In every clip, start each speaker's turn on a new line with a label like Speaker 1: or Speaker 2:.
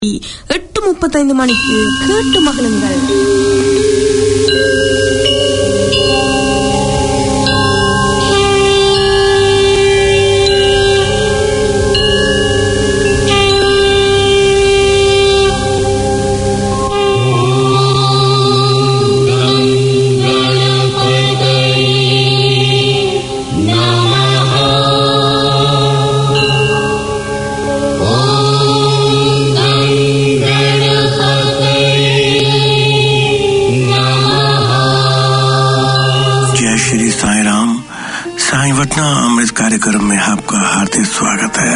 Speaker 1: 8:35 மணிக்கு கேட்டு மகிழுங்கள்.
Speaker 2: अमृत कार्यक्रम में आपका हार्दिक स्वागत है।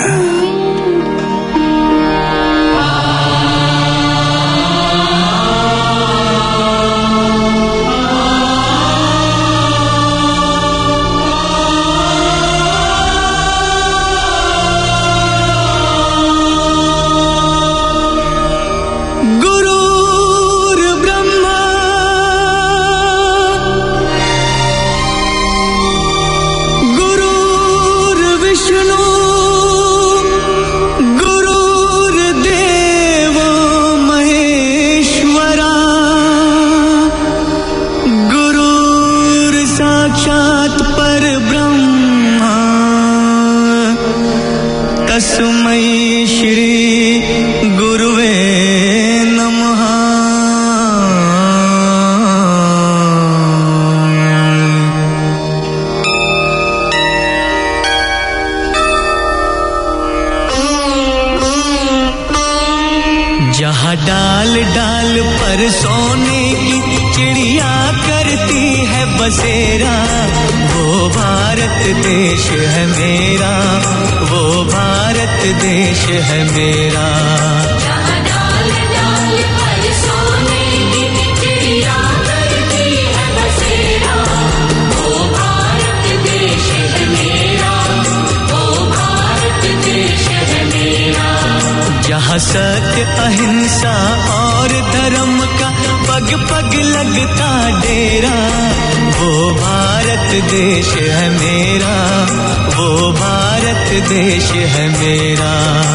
Speaker 3: सत्य अहिंसा और धर्म का पग पग लगता डेरा, वो भारत देश है मेरा, वो भारत देश है मेरा।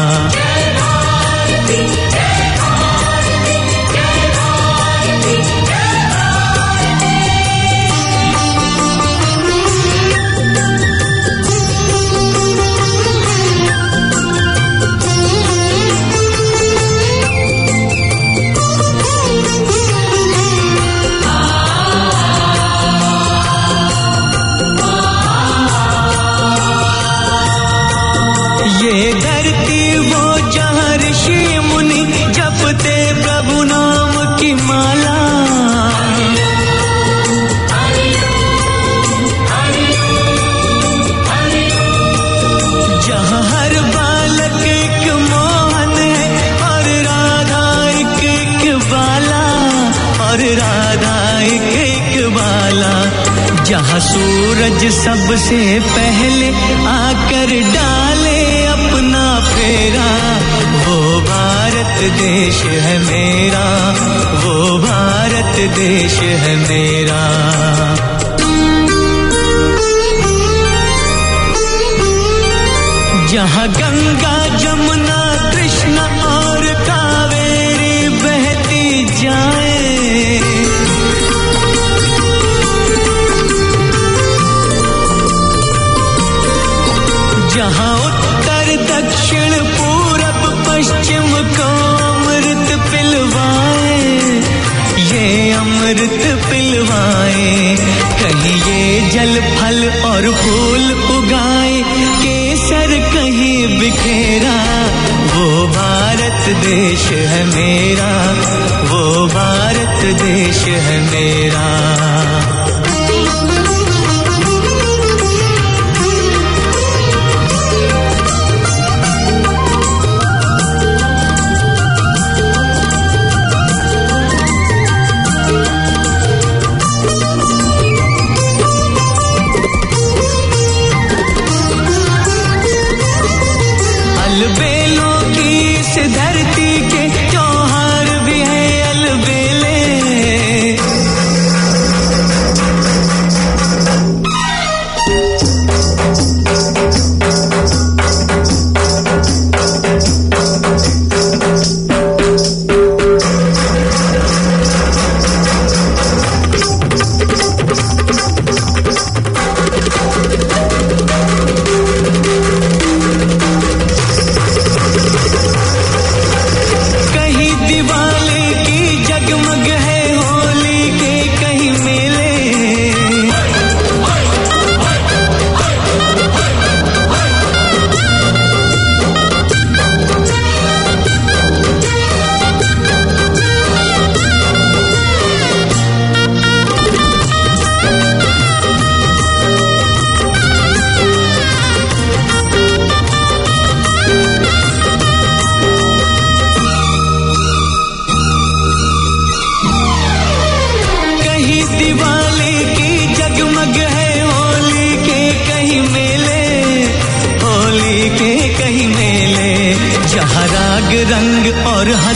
Speaker 3: जहाँ सूरज सबसे पहले आकर डाले अपना फेरा, वो भारत देश है मेरा, वो भारत देश है मेरा। जहाँ गंगा जमुना कृष्णा और कावेरी बहती जाए, जहाँ उत्तर दक्षिण पूरब पश्चिम को अमृत पिलवाए, ये अमृत पिलवाए, कहीं ये जल फल और फूल उगाए, केसर कहीं बिखेरा, वो भारत देश है मेरा, वो भारत देश है मेरा। अलबेलों की इस धरती के त्योहार भी है अलबेले,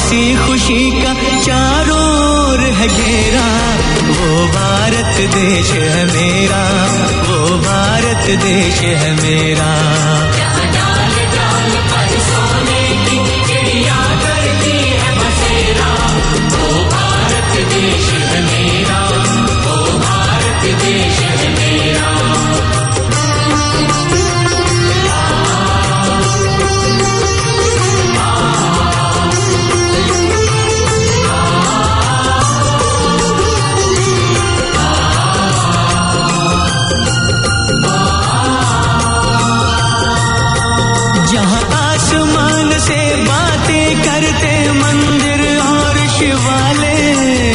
Speaker 3: इसी खुशी का चारों ओर है घेरा। वो भारत देश है मेरा, वो भारत देश है मेरा। डाल डाल पर सोने की चिड़िया करती है बसेरा। वो भारत देश है मेरा, वो भारत देश है मेरा। जहाँ आसमान से बातें करते मंदिर और शिवालय,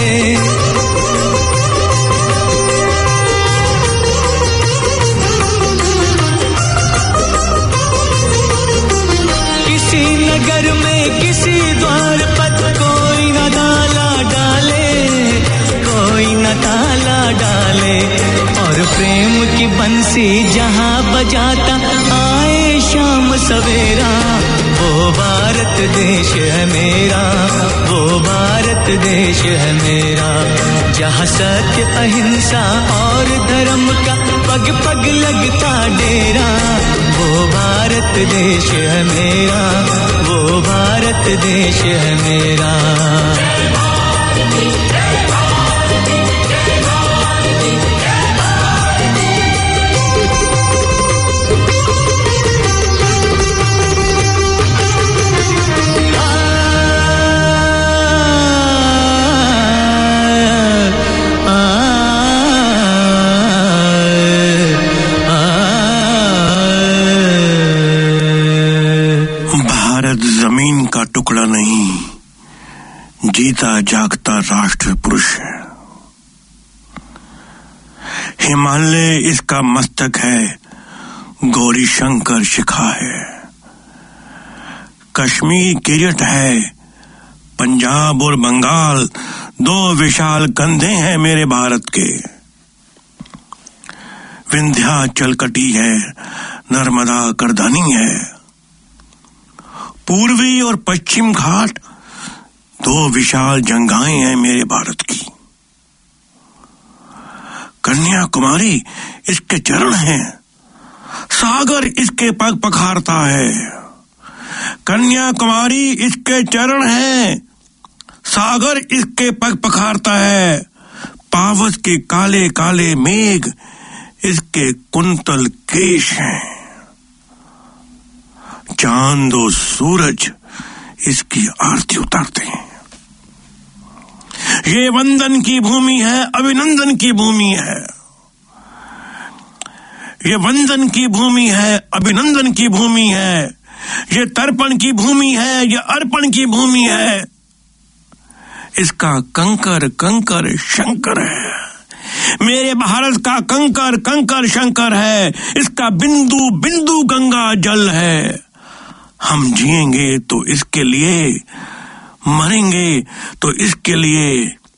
Speaker 3: किसी नगर में किसी द्वार पर कोई न ताला डाले, कोई न ताला डाले। और प्रेम की बंसी जहाँ बजाता आए शाम सवेरा। वो भारत देश है मेरा, वो भारत देश है मेरा। जहाँ सत्य अहिंसा और धर्म का पग पग लगता डेरा। वो भारत देश है मेरा, वो भारत देश है मेरा।
Speaker 2: जमीन का टुकड़ा नहीं, जीता जागता राष्ट्र पुरुष है। हिमालय इसका मस्तक है, गौरी शंकर शिखा है। कश्मीर किरीट है, पंजाब और बंगाल दो विशाल कंधे हैं मेरे भारत के। विंध्याचल कटी है, नर्मदा करधनी है। पूर्वी और पश्चिम घाट दो विशाल जंगाएं हैं मेरे भारत की। कन्याकुमारी इसके चरण हैं, सागर इसके पग पखारता है। कन्याकुमारी इसके चरण हैं, सागर इसके पग पखारता है। पावस के काले काले मेघ इसके कुंतल केश हैं। चांद और सूरज इसकी आरती उतारते हैं। ये वंदन की भूमि है, अभिनंदन की भूमि है। ये वंदन की भूमि है, अभिनंदन की भूमि है। ये तर्पण की भूमि है, ये अर्पण की भूमि है। इसका कंकर कंकर शंकर है। मेरे भारत का कंकर कंकर शंकर है। इसका बिंदु बिंदु गंगा जल है। हम जिएंगे तो इसके लिए, मरेंगे तो इसके लिए।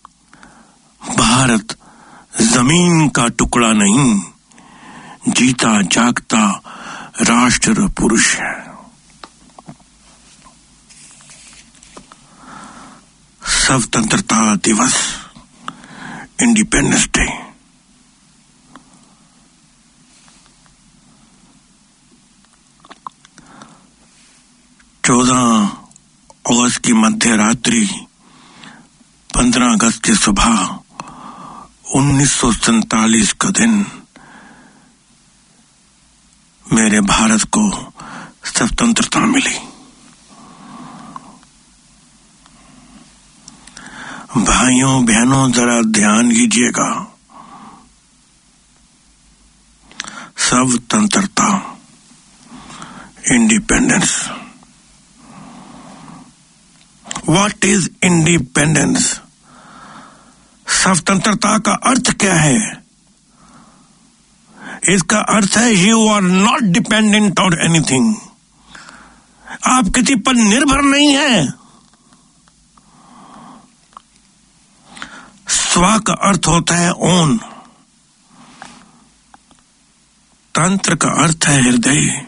Speaker 2: भारत जमीन का टुकड़ा नहीं, जीता जागता राष्ट्र पुरुष है। स्वतंत्रता दिवस, इंडिपेंडेंस डे। अगस्त की मध्य रात्रि, 15 अगस्त की सुबह 1947 का दिन मेरे भारत को स्वतंत्रता मिली। भाइयों बहनों जरा ध्यान कीजिएगा। स्वतंत्रता, इंडिपेंडेंस। What is independence? स्वतंत्रता का अर्थ क्या है? इसका अर्थ है you are not dependent on anything. आप किसी पर निर्भर नहीं है। स्व का अर्थ होता है ओन। तंत्र का अर्थ है हृदय।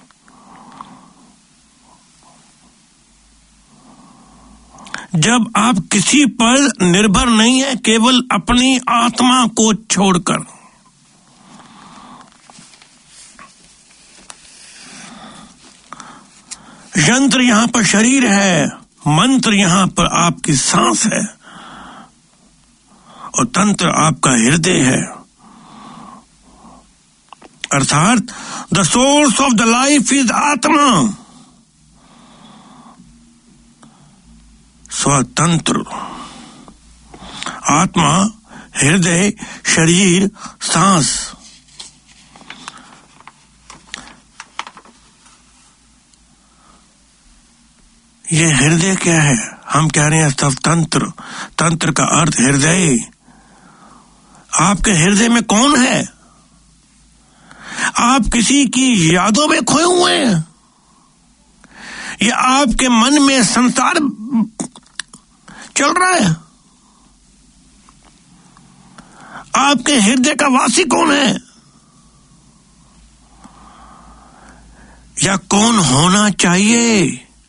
Speaker 2: जब आप किसी पर निर्भर नहीं है, केवल अपनी आत्मा को छोड़कर। यंत्र यहां पर शरीर है, मंत्र यहां पर आपकी सांस है, और तंत्र आपका हृदय है। अर्थात the source of the life is आत्मा। स्वतंत्र आत्मा, हृदय, शरीर, सांस। ये हृदय क्या है? हम कह रहे हैं स्वतंत्र। तंत्र का अर्थ हृदय। आपके हृदय में कौन है? आप किसी की यादों में खोए हुए हैं, या आपके मन में संसार चल रहा है? आपके हृदय का वासी कौन है, या कौन होना चाहिए?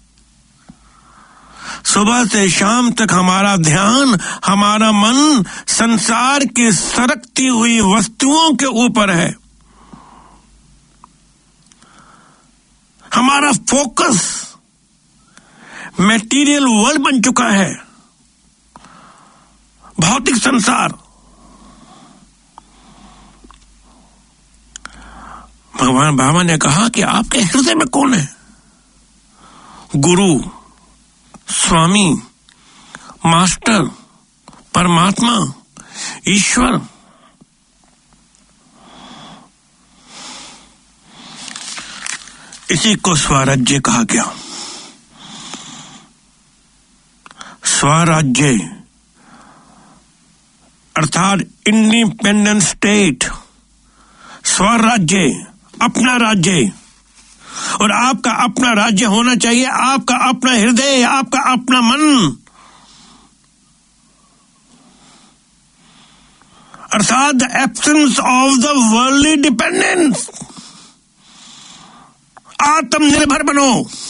Speaker 2: सुबह से शाम तक हमारा ध्यान, हमारा मन संसार की सरकती हुई वस्तुओं के ऊपर है। हमारा फोकस मटेरियल वर्ल्ड बन चुका है, भौतिक संसार। भगवान बाबा ने कहा कि आपके हृदय में कौन है? गुरु, स्वामी, मास्टर, परमात्मा, ईश्वर। इसी को स्वराज्य कहा गया। स्वराज्य अर्थात इंडिपेंडेंट स्टेट, स्वराज्य, अपना राज्य। और आपका अपना राज्य होना चाहिए, आपका अपना हृदय, आपका अपना मन। अर्थात the absence of the worldly dependence. आत्मनिर्भर बनो।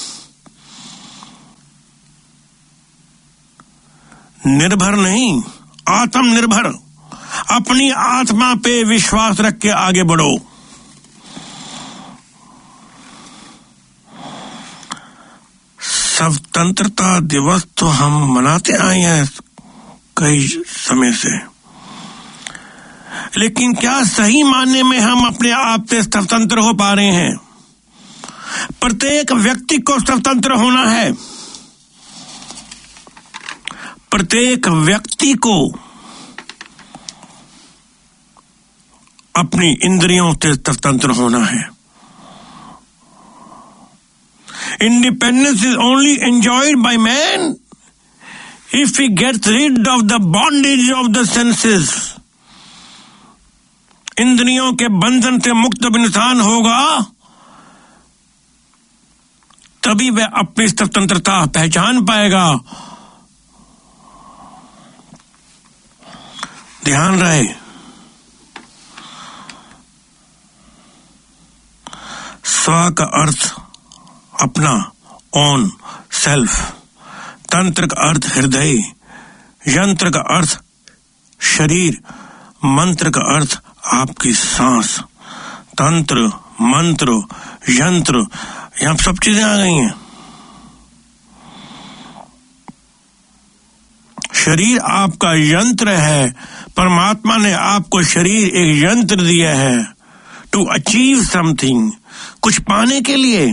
Speaker 2: निर्भर नहीं, आत्मनिर्भर। अपनी आत्मा पे विश्वास रख के आगे बढ़ो। स्वतंत्रता दिवस तो हम मनाते आए हैं कई समय से, लेकिन क्या सही मायने में हम अपने आप से स्वतंत्र हो पा रहे हैं? प्रत्येक व्यक्ति को स्वतंत्र होना है। प्रत्येक व्यक्ति को अपनी इंद्रियों से स्वतंत्र होना है। Independence is only enjoyed by man if he gets rid of the bondage of the senses. इंद्रियों के बंधन से मुक्त इंसान होगा, तभी वह अपनी स्वतंत्रता पहचान पाएगा। ध्यान रहे, स्व का अर्थ अपना, ओन, सेल्फ। तंत्र का अर्थ हृदय, यंत्र का अर्थ शरीर, मंत्र का अर्थ आपकी सांस। तंत्र, मंत्र, यंत्र, यहां सब चीजें आ गई हैं। शरीर आपका यंत्र है। परमात्मा ने आपको शरीर एक यंत्र दिया है टू अचीव समथिंग, कुछ पाने के लिए।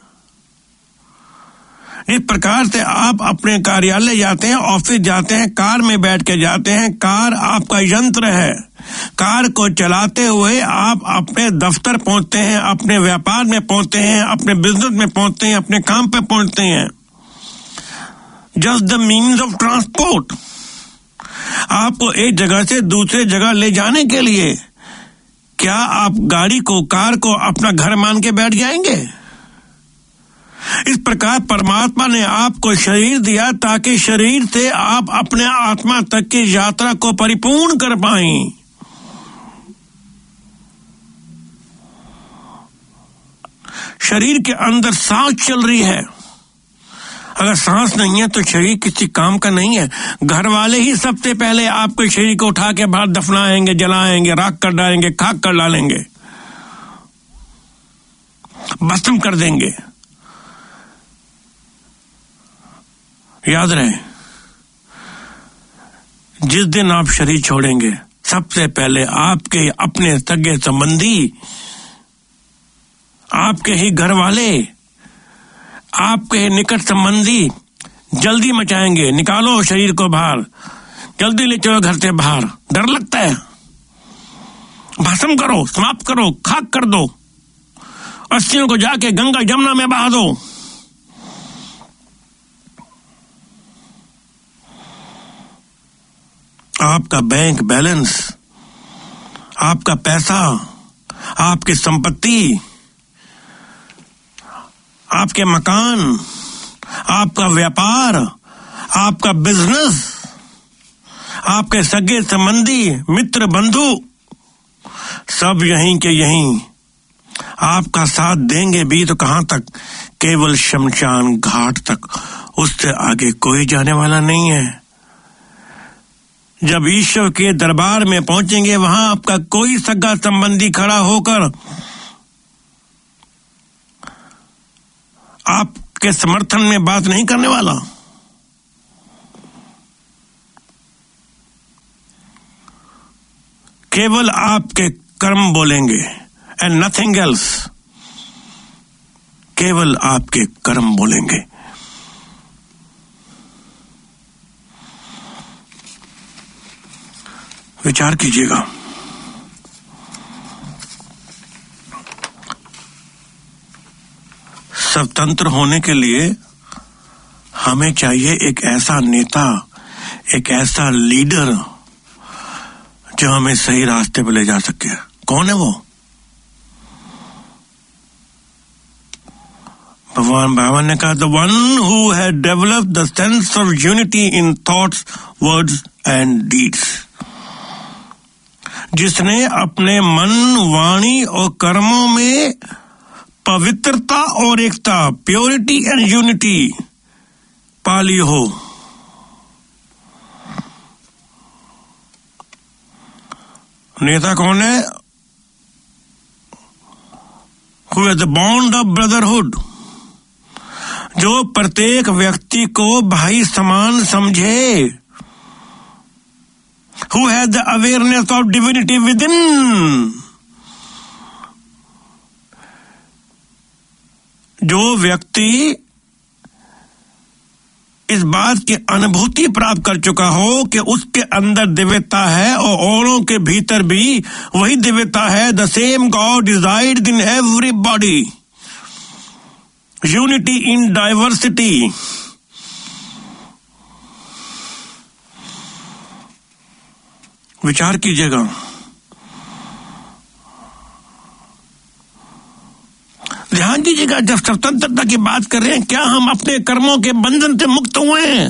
Speaker 2: इस प्रकार से आप अपने कार्यालय जाते हैं, ऑफिस जाते हैं, कार में बैठ के जाते हैं। कार आपका यंत्र है। कार को चलाते हुए आप अपने दफ्तर पहुंचते हैं, अपने व्यापार में पहुंचते हैं, अपने बिजनेस में पहुंचते हैं, अपने काम पे पहुंचते हैं। Just the means of transport. आपको एक जगह से दूसरे जगह ले जाने के लिए क्या आप गाड़ी को, कार को अपना घर मान के बैठ जाएंगे? इस प्रकार परमात्मा ने आपको शरीर दिया ताकि शरीर से आप अपने आत्मा तक की यात्रा को परिपूर्ण कर पाएं। शरीर के अंदर सांस चल रही है। अगर सांस नहीं है तो शरीर किसी काम का नहीं है। घर वाले ही सबसे पहले आपके शरीर को उठा के बाहर दफनाएंगे, जलाएंगे, राख कर डालेंगे, खाक कर डालेंगे, भस्म कर देंगे। याद रहे, जिस दिन आप शरीर छोड़ेंगे सबसे पहले आपके अपने सगे संबंधी, आपके ही घर वाले, आपके ही निकट संबंधी जल्दी मचाएंगे, निकालो शरीर को बाहर, जल्दी ले चलो घर से बाहर, डर लगता है, भस्म करो, समाप्त करो, खाक कर दो, अस्थियों को जाके गंगा जमुना में बहा दो। आपका बैंक बैलेंस, आपका पैसा, आपकी संपत्ति, आपके मकान, आपका व्यापार, आपका बिजनेस, आपके सगे संबंधी, मित्र, बंधु, सब यहीं के यहीं आपका साथ देंगे भी तो कहां तक? केवल शमशान घाट तक, उससे आगे कोई जाने वाला नहीं है। जब ईश्वर के दरबार में पहुंचेंगे वहां आपका कोई सगा संबंधी खड़ा होकर आपके समर्थन में बात नहीं करने वाला। केवल आपके कर्म बोलेंगे एंड नथिंग एल्स। केवल आपके कर्म बोलेंगे। विचार कीजिएगा, स्वतंत्र होने के लिए हमें चाहिए एक ऐसा नेता, एक ऐसा लीडर जो हमें सही रास्ते पर ले जा सके। कौन है वो? भगवान बाबा ने कहा, the one who had developed the sense of unity in thoughts, words and deeds. जिसने अपने मन, वाणी और कर्मों में पवित्रता और एकता, प्योरिटी एंड यूनिटी पाली हो। नेता कौन है? Who has the bond of brotherhood, जो प्रत्येक व्यक्ति को भाई समान समझे। Who has the awareness of divinity within, जो व्यक्ति इस बात की अनुभूति प्राप्त कर चुका हो कि उसके अंदर दिव्यता है और औरों के भीतर भी वही दिव्यता है। The same God resides in everybody, unity in diversity. विचार कीजिएगा, ध्यान दीजिएगा, जब स्वतंत्रता की बात कर रहे हैं, क्या हम अपने कर्मों के बंधन से मुक्त हुए हैं?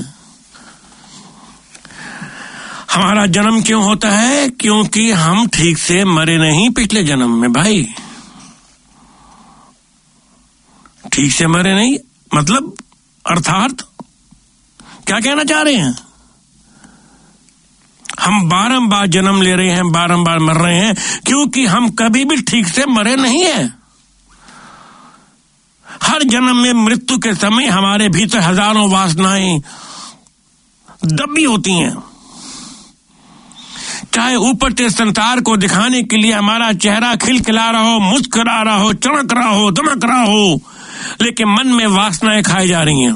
Speaker 2: हमारा जन्म क्यों होता है? क्योंकि हम ठीक से मरे नहीं पिछले जन्म में। भाई ठीक से मरे नहीं मतलब अर्थात क्या कहना चाह रहे हैं? हम बारंबार जन्म ले रहे हैं, बारंबार मर रहे हैं क्योंकि हम कभी भी ठीक से मरे नहीं हैं। हर जन्म में मृत्यु के समय हमारे भीतर हजारों वासनाएं दबी होती हैं। चाहे ऊपर से संसार को दिखाने के लिए हमारा चेहरा खिलखिला रहा हो, मुस्कुरा रहा हो, चमक रहा हो, दमक रहा हो, लेकिन मन में वासनाएं खाई जा रही हैं।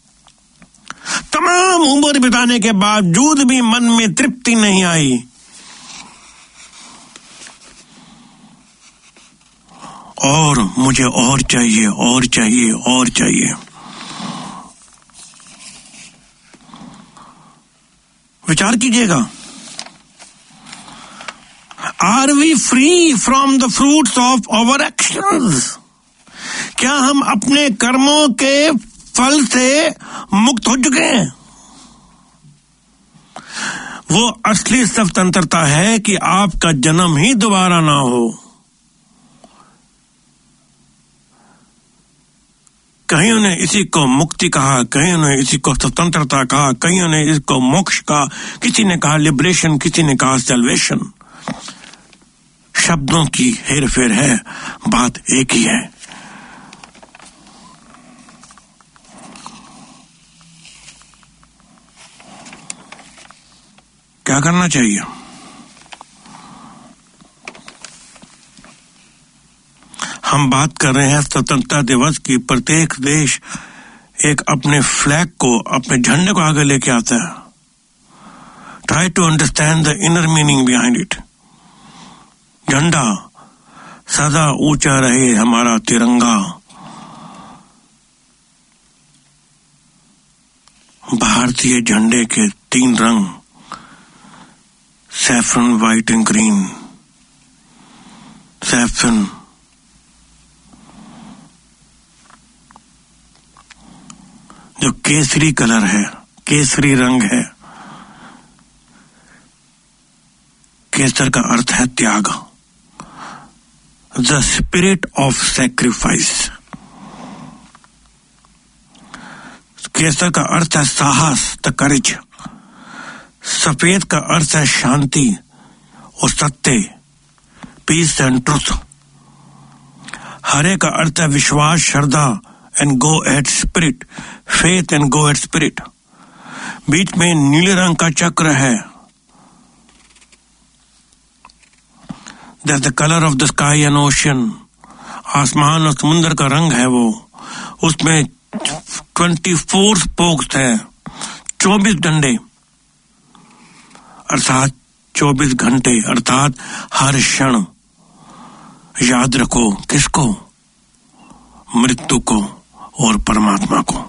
Speaker 2: तमाम उम्र बिताने के बावजूद भी मन में तृप्ति नहीं आई। और मुझे और चाहिए, और चाहिए, और चाहिए। विचार कीजिएगा, are we free from the fruits of our actions? क्या हम अपने कर्मों के फल से मुक्त हो चुके हैं? वो असली स्वतंत्रता है कि आपका जन्म ही दोबारा ना हो। कहीं ने इसी को मुक्ति कहा, कहीं ने इसी को स्वतंत्रता कहा, कहीं ने इसको मोक्ष कहा, किसी ने कहा लिबरेशन, किसी ने कहा सैल्वेशन। शब्दों की हेरफेर है, बात एक ही है। क्या करना चाहिए? हम बात कर रहे हैं स्वतंत्रता दिवस की। प्रत्येक देश एक अपने फ्लैग को, अपने झंडे को आगे लेके आता है। Try to understand the inner meaning behind it. झंडा सदा ऊंचा रहे हमारा तिरंगा। भारतीय झंडे के 3 रंग, saffron, white and green. Saffron जो केसरी कलर है, केसरी रंग है। केसर का अर्थ है त्याग, द स्पिरिट ऑफ सैक्रिफाइस। केसर का अर्थ है साहस, द करेज। सफेद का अर्थ है शांति और सत्य, पीस एंड ट्रुथ। हरे का अर्थ है विश्वास, श्रद्धा and go at spirit, faith and go at spirit. बीच में नीले रंग का चक्र है, that's the colour of the sky and ocean. आसमान और समुद्र का रंग है वो। उसमें 24 स्पोक्स है, 24 डंडे, अर्थात 24 घंटे, अर्थात हर क्षण याद रखो किसको? मृत्यु को और परमात्मा को।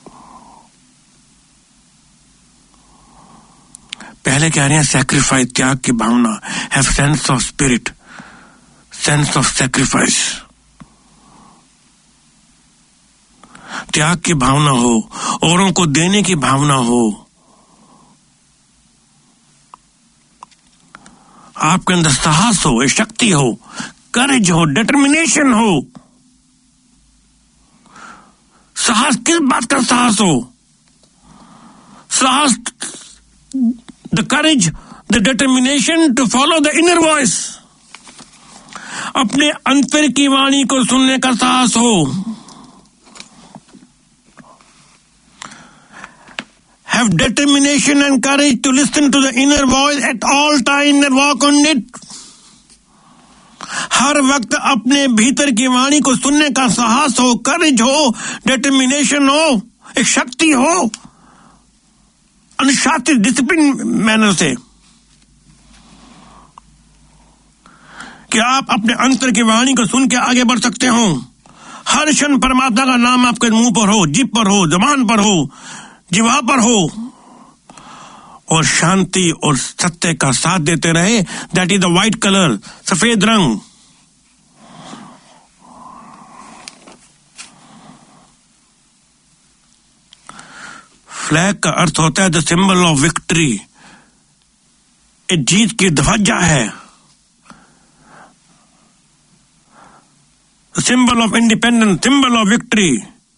Speaker 2: पहले कह रहे हैं सैक्रिफाइस, त्याग की भावना। Have sense of spirit, sense of sacrifice. त्याग की भावना हो, औरों को देने की भावना हो। आपके अंदर साहस हो, शक्ति हो, करेज हो, डिटर्मिनेशन हो। साहस किस बात का साहस हो? साहस, the courage, the determination to follow the inner voice. अपने अंतर की वाणी को सुनने का साहस हो। Have determination and courage to listen to the inner voice at all time and walk on it. हर वक्त अपने भीतर की वाणी को सुनने का साहस हो, करेज हो, डिटर्मिनेशन हो, एक शक्ति हो, अनुशासित डिसिप्लिन मैनर से, कि आप अपने अंतर की वाणी को सुन के आगे बढ़ सकते हो। हर क्षण परमात्मा का नाम आपके मुंह पर हो, जिभ पर हो, जबान पर हो, जीवा पर हो, और शांति और सत्य का साथ देते रहे। That is the white colour, सफेद रंग। फ्लैग का अर्थ होता है द सिंबल ऑफ विक्ट्री। एक जीत की ध्वजा है, symbol of independence, symbol of victory.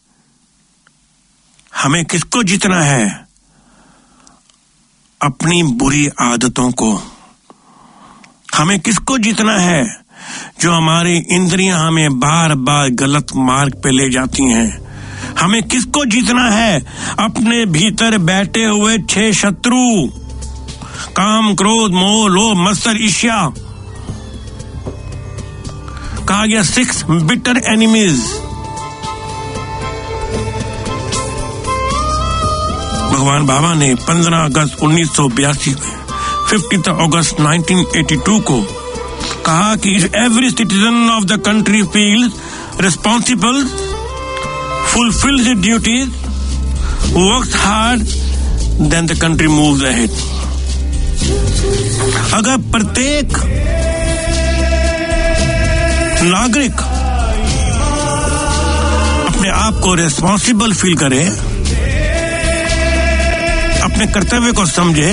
Speaker 2: हमें किसको जीतना है? अपनी बुरी आदतों को। हमें किसको जीतना है? जो हमारी इंद्रियां हमें बार बार गलत मार्ग पे ले जाती हैं। हमें किसको जीतना है? अपने भीतर बैठे हुए 6 शत्रु, काम, क्रोध, मोह, लोभ, मत्सर, ईर्ष्या। कहा गया 6 बिटर एनिमीज। भगवान बाबा ने 15 अगस्त 1982 में 15 अगस्त 1982 को कहा कि every citizen of the country feels responsible, fulfills its duties, works hard, then the country moves ahead. अगर प्रत्येक नागरिक अपने आप को रिस्पॉन्सिबल फील करे, अपने कर्तव्य को समझे,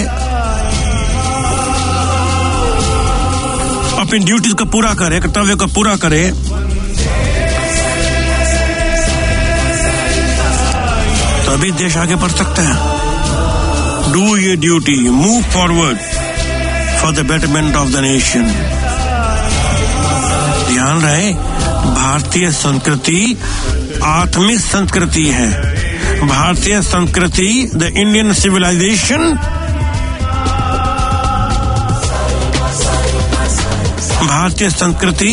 Speaker 2: अपनी ड्यूटीज को पूरा करे, कर्तव्य को पूरा करे, तभी देश आगे बढ़ सकता है। Do your duty, move forward for the betterment of the nation. ध्यान रहे, भारतीय संस्कृति आत्मिक संस्कृति है। भारतीय संस्कृति, द इंडियन सिविलाइजेशन, भारतीय संस्कृति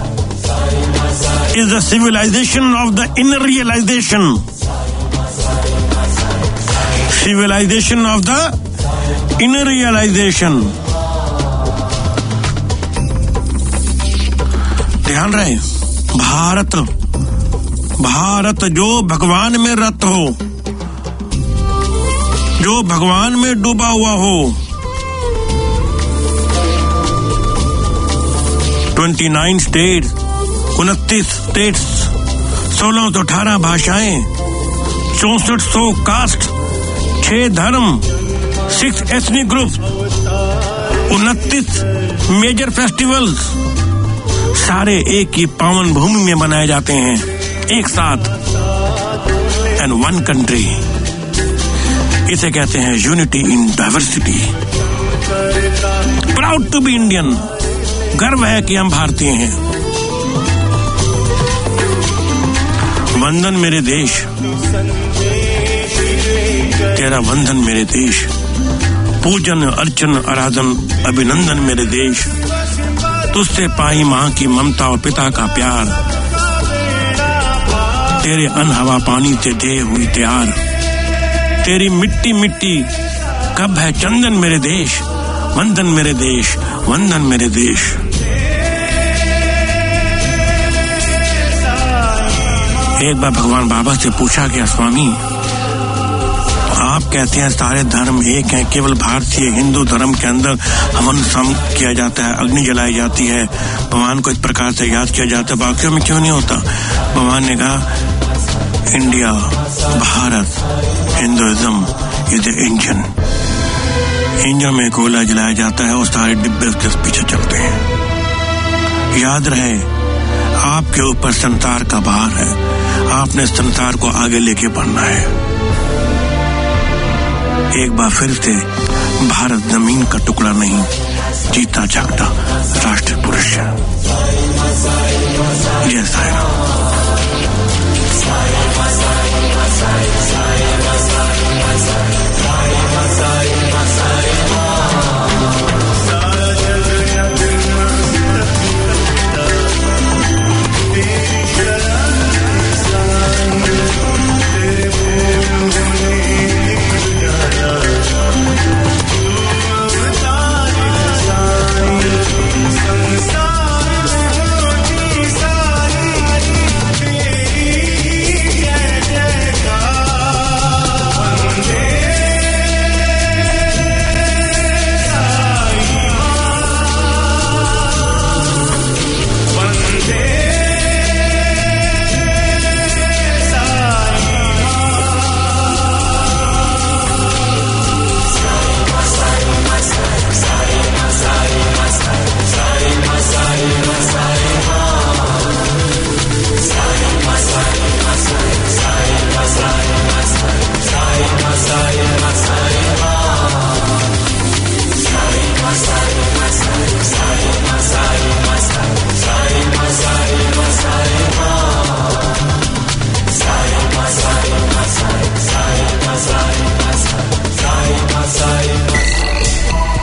Speaker 2: is the civilization of the inner realization. Civilization of the inner realization. ध्यान रहे, भारत जो भगवान में रत हो, जो भगवान में डूबा हुआ हो, 29 स्टेट्स, 29 स्टेट्स, 1618 भाषाएं, 6400 कास्ट, 6 धर्म, 6 एथनिक ग्रुप, 29 मेजर फेस्टिवल्स, सारे एक ही पावन भूमि में मनाए जाते हैं, एक साथ, एंड वन कंट्री। इसे कहते हैं unity in diversity. Proud to be Indian, गर्व है कि हम भारतीय हैं। वंदन मेरे देश, तेरा वंदन मेरे देश, पूजन अर्चन आराधन अभिनंदन मेरे देश। तुझसे पाई माँ की ममता और पिता का प्यार, तेरे अन्न हवा पानी से दे हुई तैयार। तेरी मिट्टी मिट्टी कब है चंदन मेरे देश, वंदन मेरे देश, वंदन मेरे देश। एक बार भगवान बाबा से पूछा गया, स्वामी आप कहते हैं सारे धर्म एक हैं, केवल भारतीय हिंदू धर्म के अंदर हवन सम किया जाता है, अग्नि जलाई जाती है, भगवान को इस प्रकार से याद किया जाता है, बाकियों में क्यों नहीं होता? भगवान ने कहा, India, Bharat, Hinduism is the engine में कोयला जलाया जाता है और सारे डिब्बे उसके पीछे चलते हैं। याद रहे, आपके ऊपर संसार का भार है, आपने संसार को आगे लेके बढ़ना है। एक बार फिर से भारत जमीन का टुकड़ा नहीं, जीता जागता राष्ट्र पुरुष है। जय साईं राम।